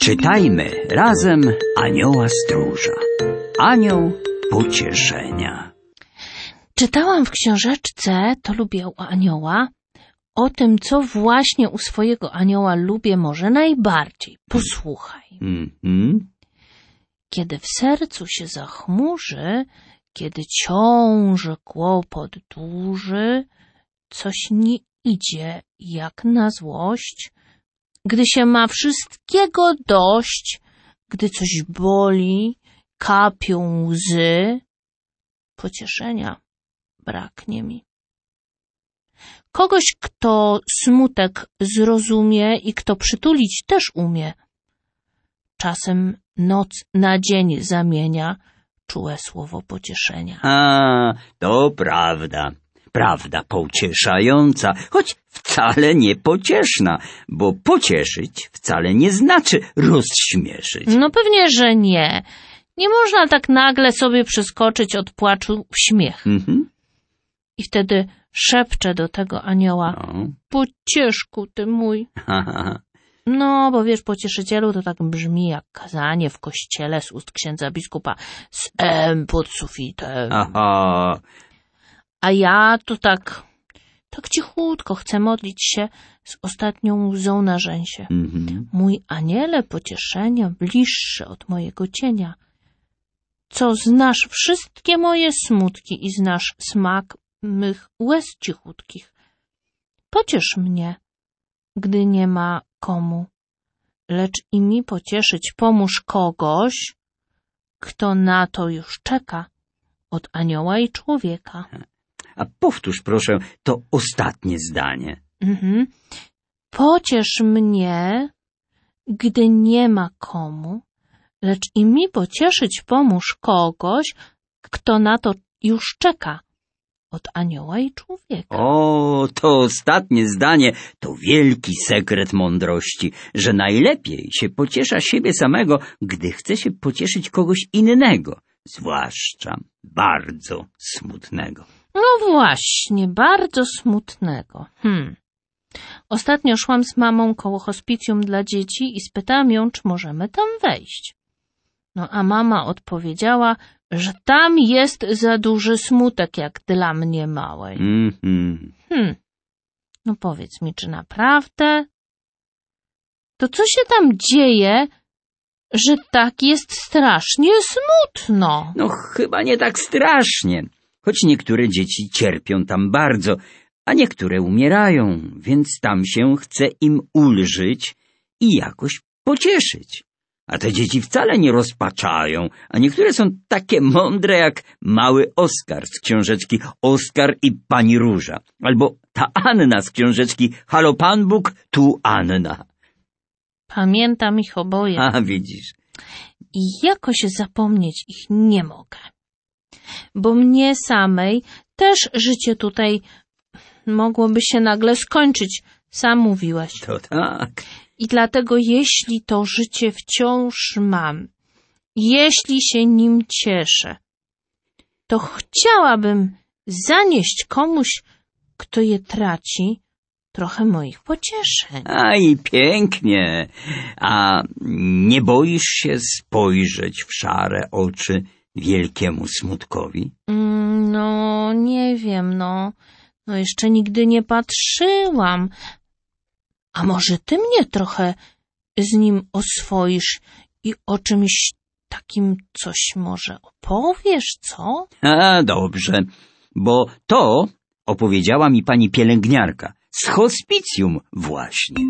Czytajmy razem Anioła Stróża. Anioł pocieszenia. Czytałam w książeczce To lubię u anioła o tym, co właśnie u swojego anioła lubię może najbardziej. Posłuchaj. Kiedy w sercu się zachmurzy, kiedy ciąży kłopot duży, coś nie idzie jak na złość, gdy się ma wszystkiego dość, gdy coś boli, kapią łzy, pocieszenia braknie mi. Kogoś, kto smutek zrozumie i kto przytulić też umie. Czasem noc na dzień zamienia czułe słowo pocieszenia. A, to prawda. Prawda pocieszająca, choć wcale nie pocieszna, bo pocieszyć wcale nie znaczy rozśmieszyć. No pewnie, że nie. Nie można tak nagle sobie przeskoczyć od płaczu w śmiech. I wtedy szepczę do tego anioła: pocieszku ty mój. No, bo wiesz, pocieszycielu to tak brzmi jak kazanie w kościele z ust księdza biskupa z M pod sufitem. A ja to tak cichutko chcę modlić się z ostatnią łzą na rzęsie. Mój aniele pocieszenia, bliższy od mojego cienia, co znasz wszystkie moje smutki i znasz smak mych łez cichutkich. Pociesz mnie, gdy nie ma komu, lecz i mi pocieszyć pomóż kogoś, kto na to już czeka, od anioła i człowieka. A powtórz proszę to ostatnie zdanie. Pociesz mnie, gdy nie ma komu, lecz i mi pocieszyć pomóż kogoś, kto na to już czeka, od anioła i człowieka. O, to ostatnie zdanie to wielki sekret mądrości, że najlepiej się pociesza siebie samego, gdy chce się pocieszyć kogoś innego, zwłaszcza bardzo smutnego. No właśnie, bardzo smutnego. Ostatnio szłam z mamą koło hospicjum dla dzieci i spytałam ją, czy możemy tam wejść. No a mama odpowiedziała, że tam jest za duży smutek, jak dla mnie małej. No powiedz mi, czy naprawdę? To co się tam dzieje, że tak jest strasznie smutno? No chyba nie tak strasznie, choć niektóre dzieci cierpią tam bardzo, a niektóre umierają, więc tam się chce im ulżyć i jakoś pocieszyć. A te dzieci wcale nie rozpaczają, a niektóre są takie mądre jak mały Oskar z książeczki Oskar i pani Róża, albo ta Anna z książeczki Halo Pan Bóg, tu Anna. Pamiętam ich oboje. A widzisz. I jakoś zapomnieć ich nie mogę. Bo mnie samej też życie tutaj mogłoby się nagle skończyć. Sam mówiłeś. To tak. I dlatego jeśli to życie wciąż mam, jeśli się nim cieszę, to chciałabym zanieść komuś, kto je traci, trochę moich pocieszeń. A i pięknie. A nie boisz się spojrzeć w szare oczy wielkiemu smutkowi? No, nie wiem, no jeszcze nigdy nie patrzyłam. A może ty mnie trochę z nim oswoisz i o czymś takim coś może opowiesz, co? A, dobrze, bo to opowiedziała mi pani pielęgniarka z hospicjum właśnie.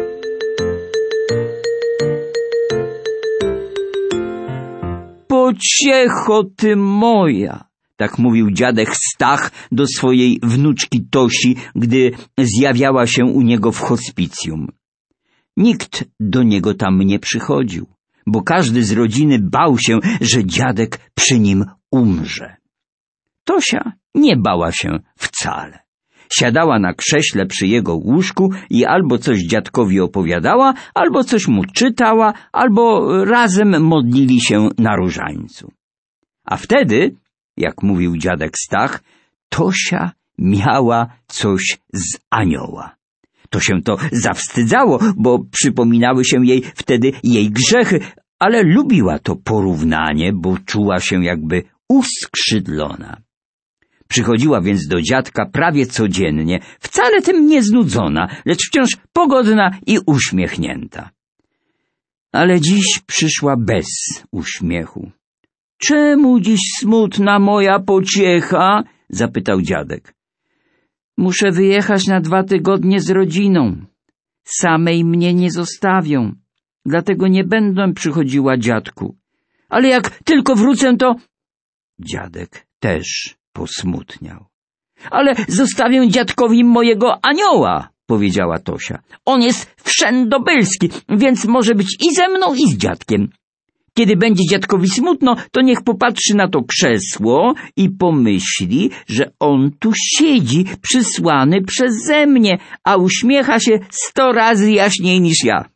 Pociecho ty moja, tak mówił dziadek Stach do swojej wnuczki Tosi, gdy zjawiała się u niego w hospicjum. Nikt do niego tam nie przychodził, bo każdy z rodziny bał się, że dziadek przy nim umrze. Tosia nie bała się wcale. Siadała na krześle przy jego łóżku i albo coś dziadkowi opowiadała, albo coś mu czytała, albo razem modlili się na różańcu. A wtedy, jak mówił dziadek Stach, Tosia miała coś z anioła. To się to zawstydzało, bo przypominały się jej wtedy jej grzechy, ale lubiła to porównanie, bo czuła się jakby uskrzydlona. Przychodziła więc do dziadka prawie codziennie, wcale tym nie znudzona, lecz wciąż pogodna i uśmiechnięta. Ale dziś przyszła bez uśmiechu. — Czemu dziś smutna moja pociecha? — zapytał dziadek. — Muszę wyjechać na 2 tygodnie z rodziną. Samej mnie nie zostawią, dlatego nie będę przychodziła, dziadku. Ale jak tylko wrócę, to... Dziadek też posmutniał. — Ale zostawię dziadkowi mojego anioła — powiedziała Tosia. — On jest wszędobylski, więc może być i ze mną, i z dziadkiem. Kiedy będzie dziadkowi smutno, to niech popatrzy na to krzesło i pomyśli, że on tu siedzi, przysłany przeze mnie, a uśmiecha się 100 razy jaśniej niż ja.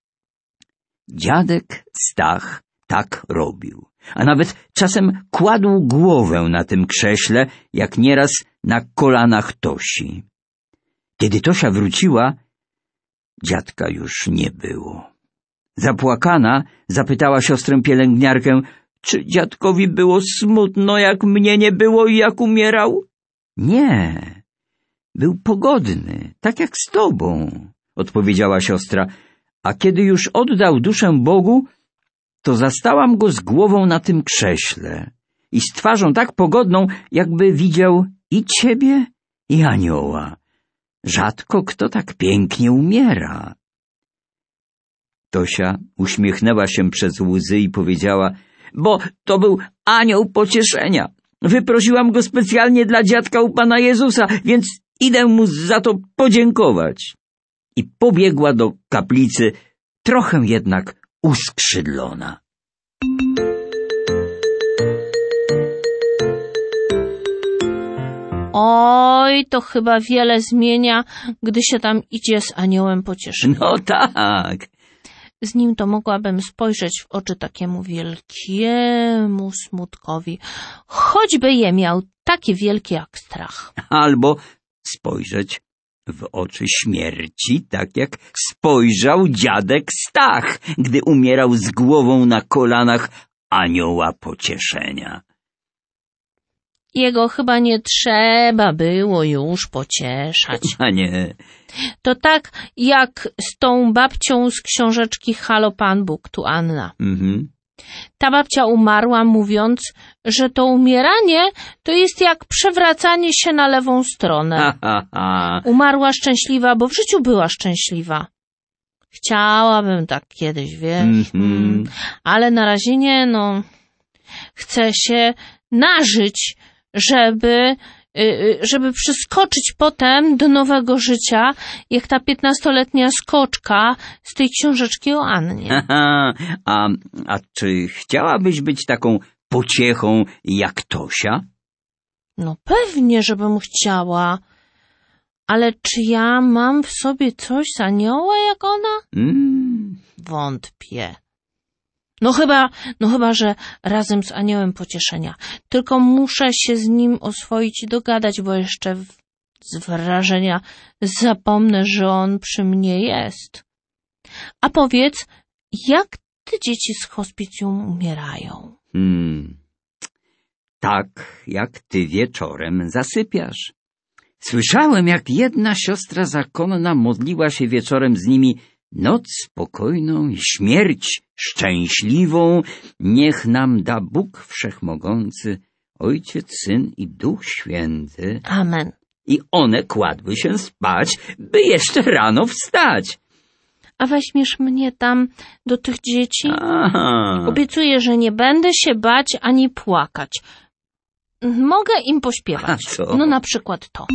Dziadek Stach tak robił, a nawet czasem kładł głowę na tym krześle, jak nieraz na kolanach Tosi. Kiedy Tosia wróciła, dziadka już nie było. Zapłakana zapytała siostrę pielęgniarkę, czy dziadkowi było smutno, jak mnie nie było i jak umierał? Nie, był pogodny, tak jak z tobą, odpowiedziała siostra, a kiedy już oddał duszę Bogu, to zastałam go z głową na tym krześle i z twarzą tak pogodną, jakby widział i ciebie, i anioła. Rzadko kto tak pięknie umiera. Tosia uśmiechnęła się przez łzy i powiedziała, bo to był anioł pocieszenia. Wyprosiłam go specjalnie dla dziadka u Pana Jezusa, więc idę mu za to podziękować. I pobiegła do kaplicy, trochę jednak uskrzydlona. Oj, to chyba wiele zmienia, gdy się tam idzie z aniołem pocieszenia. No tak. Z nim to mogłabym spojrzeć w oczy takiemu wielkiemu smutkowi, choćby je miał takie wielkie jak strach. Albo spojrzeć w oczy śmierci, tak jak spojrzał dziadek Stach, gdy umierał z głową na kolanach anioła pocieszenia. Jego chyba nie trzeba było już pocieszać. A nie. To tak jak z tą babcią z książeczki Halo Pan Bóg, tu Anna. Ta babcia umarła, mówiąc, że to umieranie to jest jak przewracanie się na lewą stronę. Umarła szczęśliwa, bo w życiu była szczęśliwa. Chciałabym tak kiedyś, wiesz. Ale na razie nie, no. Chcę się nażyć, żeby przeskoczyć potem do nowego życia, jak ta 15-letnia skoczka z tej książeczki o Annie. A czy chciałabyś być taką pociechą jak Tosia? No pewnie, żebym chciała. Ale czy ja mam w sobie coś z anioła jak ona? Wątpię. No chyba, że razem z aniołem pocieszenia. Tylko muszę się z nim oswoić i dogadać, bo jeszcze z wrażenia zapomnę, że on przy mnie jest. A powiedz, jak te dzieci z hospicjum umierają? Tak, jak ty wieczorem zasypiasz. Słyszałem, jak jedna siostra zakonna modliła się wieczorem z nimi: noc spokojną i śmierć szczęśliwą niech nam da Bóg Wszechmogący, Ojciec, Syn i Duch Święty. Amen. I one kładły się spać, by jeszcze rano wstać. A weźmiesz mnie tam do tych dzieci? Aha. Obiecuję, że nie będę się bać ani płakać. Mogę im pośpiewać. A co? No na przykład to.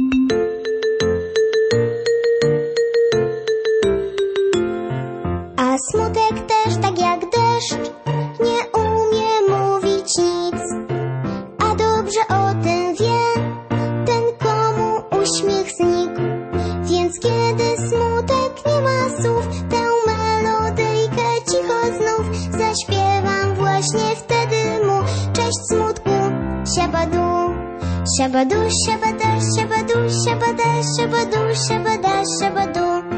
A smutek też, tak jak deszcz, nie umie mówić nic. A dobrze o tym wie ten, komu uśmiech znikł. Więc kiedy smutek nie ma słów, tę melodyjkę cicho znów zaśpiewam właśnie wtedy mu. Cześć smutku, siabadu, siabadu, siabada, siabadu, siabada, siabadu, siabada, siabadu.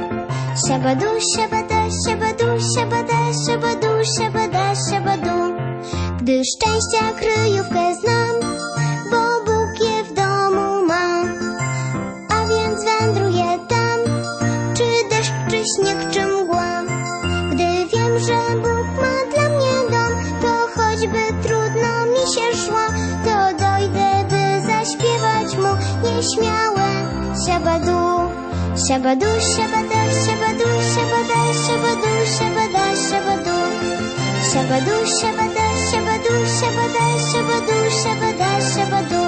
Siabadu, siabada, siabadu, siabada, siabadu, siabada, siabadu. Gdy szczęścia kryjówkę znam, bo Bóg je w domu ma. A więc wędruję tam, czy deszcz, czy śnieg, czy mgła. Gdy wiem, że Bóg ma dla mnie dom, to choćby trudno mi się szło, to dojdę, by zaśpiewać mu nieśmiałe siabadu. Siabadu, siabada, siabadu, siabada, siabadu, siabada, siabadu. Siabadu, siabada, siabadu, siabada, siabadu, siabada, siabadu.